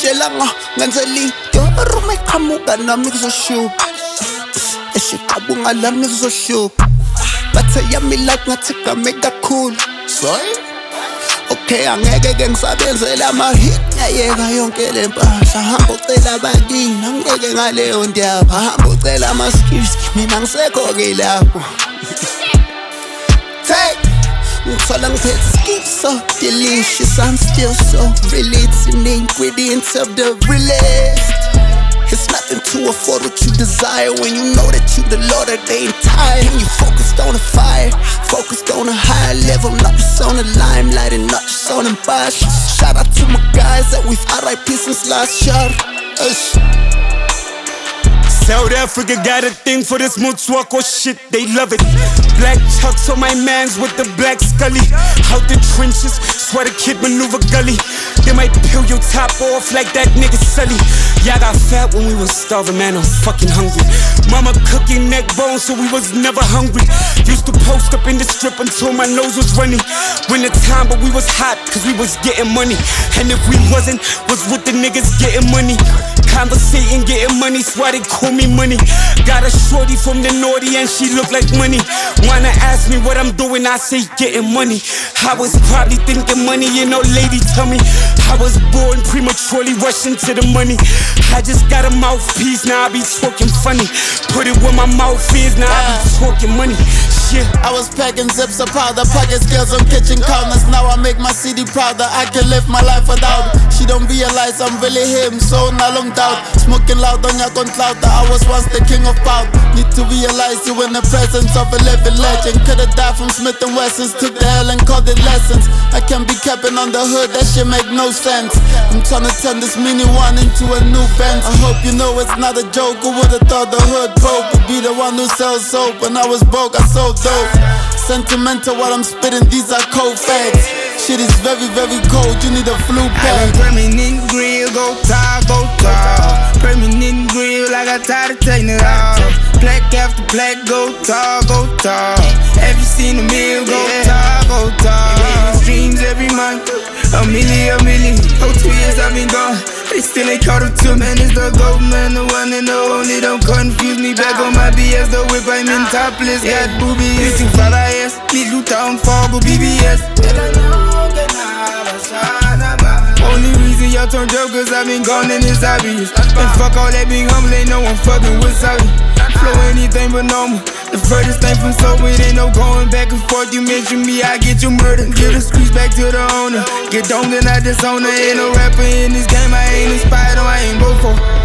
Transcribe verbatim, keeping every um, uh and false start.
Shelanga, Ganzali, Yorome Kamuga, Namix shoe. A shit Kabunga Lamix shoe. But say yummy like Natika, make that cool. Sorry? Okay, angeke ke ngisabenzela ama-hit ngiyayeka yonke le mpahla hamba ucela abakini angeke ngaleyo ndiyapha hamba ucela ama-skills mina ngisekho-ke lapho take ngithola ngiphethe skills so delicious I'm still so related in the ingredients of the realest. It's nothing to afford what you desire when you know that you the Lord of the entire. And you focused on the fire, focused on a higher level, not just on the limelight and not just on the bash. Shout out to my guys that we've R I P since last shot. Ush. South Africa got a thing for this Motswako shit, they love it. Black chucks on my mans with the black scully. Out the trenches, swear the kid maneuver gully. They might peel your top off like that nigga Sully. Yeah, I got fat when we was starving, man, I'm fucking hungry. Mama cooking neck bones so we was never hungry. Used to post up in the strip until my nose was running. Winter time but we was hot cause we was getting money. And if we wasn't, was with the niggas getting money. Conversating, getting money, that's why they call me money. Got a shorty from the naughty and she look like money. Wanna ask me what I'm doing, I say getting money. I was probably thinking money, you know, lady tell me. I was born prematurely rushing to the money. I just got a mouthpiece, now I be talking funny. Put it where my mouth is, now I be talking money. Shit. I was packing zips of powder, pocket scales on kitchen counters. Now I make my city prouder, I can live my life without it. She don't realize I'm really him, so not long doubt. Smoking loud on your cloud, I was once the king of power. Need to realize you in the presence of a living legend. Could've died from Smith and Wessons, took the L and called it lessons. I can't be capping on the hood, that shit make no sense. I'm tryna turn this mini one into a new Benz. I hope you know it's not a joke. Who would've thought the hood broke would be the one who sells soap? When I was broke, I sold dope. Sentimental while I'm spitting, these are cold facts. Shit is very, very cold, you need a flu pack. Permanent grill, go tall, go tall. Permanent grill, I got tired of taking it all. Black after black, go tall, go tall. Have you seen the mill, go tall, go tall. Streams every month, a million, a million. Oh, two years I've been gone, they still ain't caught up to me. Man, it's the gold man, the one and the only. Don't confuse me, back on my B S. The whip, I'm in topless, got boobies. Fifteen five I S, Big Luton, Fargo, B B S. Only reason y'all turn dope cause I've been gone and it's obvious. And fuck all that being humble, ain't no one fucking with sorry. Flow anything but normal. The furthest thing from sober, it ain't no going back and forth. You mention me, I get you murdered. Give the streets back to the owner. Get domed and I disown her. Ain't no rapper in this game I ain't inspired or I ain't go for.